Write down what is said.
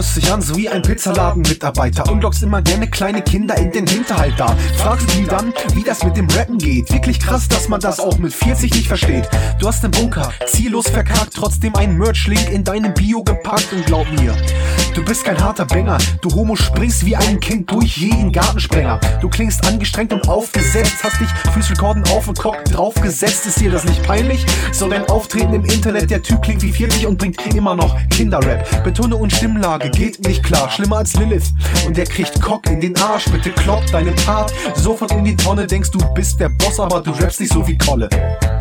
hörst dich an so wie ein Pizzaladen-Mitarbeiter und lockst immer gerne kleine Kinder in den Hinterhalt da. Fragst du die dann, wie das mit dem Rappen geht? Wirklich krass, dass man das auch mit 40 nicht versteht. Du hast den Bunker, ziellos verkackt, trotzdem einen Merch-Link in deinem Bio gepackt und glaub mir, du bist kein harter Banger. Du Homo springst wie ein Kind durch jeden Gartensprenger. Du klingst angestrengt und aufgesetzt, hast dich fürs Recorden auf den Cock draufgesetzt. Ist dir das nicht peinlich? So dein Auftreten im Internet, der Typ klingt wie 40 und bringt immer noch Kinderrap. Betone und Stimmlage geht nicht klar, schlimmer als Lilith. Und der kriegt Cock in den Arsch, bitte klopp deinen Part sofort in die Tonne. Denkst du bist der Boss, aber du rappst nicht so wie Kolle.